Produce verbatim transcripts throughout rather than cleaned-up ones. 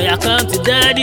yeah, come to daddy.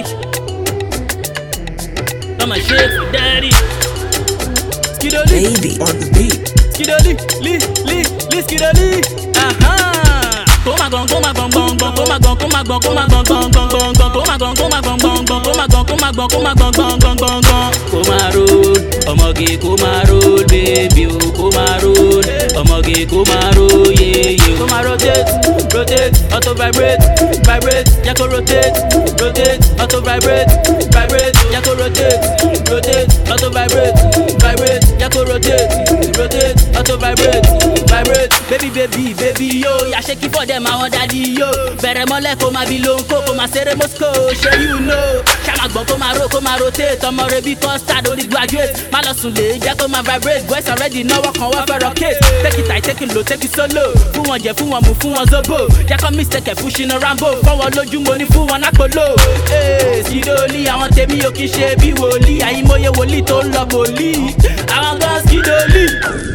Come and shake for daddy. Skidoli, Baby on the beat. Skidoli, li, li, li, Skidoli. Aha. Come on, come on, come on, come on, come on, come on, come on, come on, come on, come on, come on, come on, come on, come on, come on, come on, come on, come on, come on, roll, omoge come on roll, baby, oh, come on roll, omoge come on roll, yeah, yeah. Come on rotate, rotate, auto vibrate, vibrate, yeah, go rotate, rotate, auto vibrate, vibrate, yeah, go rotate, rotate, auto vibrate, vibrate, yeah, go rotate, rotate, auto vibrate, vibrate, baby, baby, baby, yo, yeah, shake it for them, I want daddy, yo. Bẹ̀rẹ̀ mọ́lẹ̀ kó máa bí lóńkó, kó máa ṣeré Moscow, ṣé you know. Ṣáma gbọ́n kó máa ro, kó máa rotate, ọmọ rẹ̀ bí custard, only graduate. Má lọ sùn lè jẹ́ kó máa vibrate, boys already náwó kan wọ́n fẹ́ rocket. Take it tight, take it low, take it solo. Fún wọn jẹ, fún wọn mú, fún wọn zobo. Jẹ́ kó mistake ẹ̀ fún ṣìnà Rambo. Fọ́ wọn lójú mo ní fún wọn nápolo. Ee, Skidoli, àwọn tèmi ò kí ṣe bí wòlíì. Àyìnmóye wòlíì tó ń lọ bòlíì. Àwọn gan Skidoli.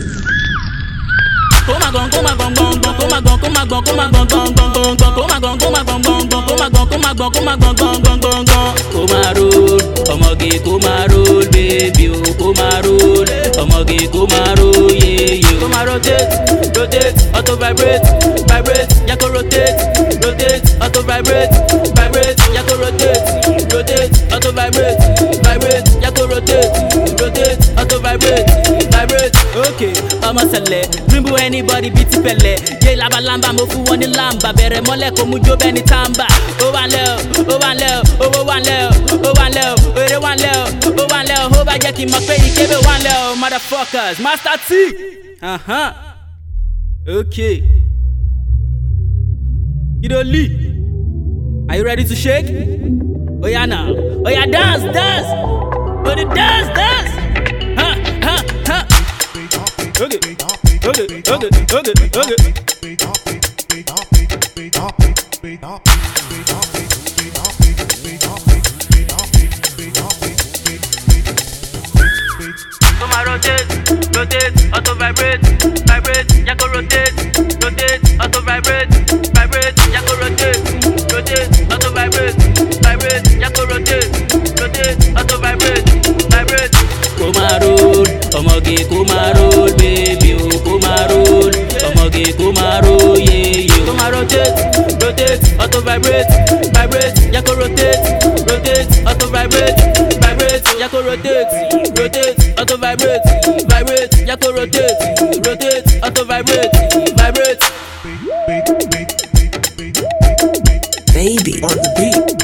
Come on, come on, come on, come on, come on, come on, come on, come on, come on, come on, come on, come on, come on, come on, come on, come on, come on, come on, roll, omoge come on roll, baby, oh, come on roll, omoge come on roll, yeah, yeah. Come on rotate, rotate, auto vibrate, vibrate, yeah, go rotate, rotate, auto vibrate, vibrate, yeah, go rotate, rotate, auto vibrate, vibrate, yeah, go rotate, rotate, auto vibrate, vibrate. Okay, ọmọ sẹlẹ, rimbu anybody beat pẹlẹ, yé labalamba mo fún wọn ní lamba, bẹ̀rẹ̀ mọ́lẹ̀ kó mú jó bẹ́ẹ̀ ní tamba. Ó wà lẹ́ o, ó wà lẹ́ o, owó wà lẹ́ o, ó wà lẹ́ o, èrè wà lẹ́ o, ó wà lẹ́ o, ó bá jẹ́ kí n mọ̀ pé ìkébé wà lẹ́ o, motherfuckers, Master T. Uh-huh. Okay. Skidoli, are you ready to shake? Oh yeah now, oh yeah dance, dance, oh the dance, dance. Huh, huh, huh. Okay, okay, okay, okay, okay. Come on, rotate, rotate, auto vibrate, vibrate, yeah, go rotate, rotate, auto vibrate, vibrate, yeah, go rotate, rotate, auto vibrate, vibrate, yeah, go rotate, rotate, auto vibrate, vibrate. Come on, roll, omoge come on roll, baby, oh, come on roll, omoge come on roll, yeah, yeah. Come on, rotate, rotate, auto vibrate, vibrate, yeah, go rotate, rotate, auto vibrate, vibrate, yeah, go rotate, rotate, auto vibrate, vibrate, yeah, go rotate, rotate, auto vibrate, vibrate. Baby on the beat.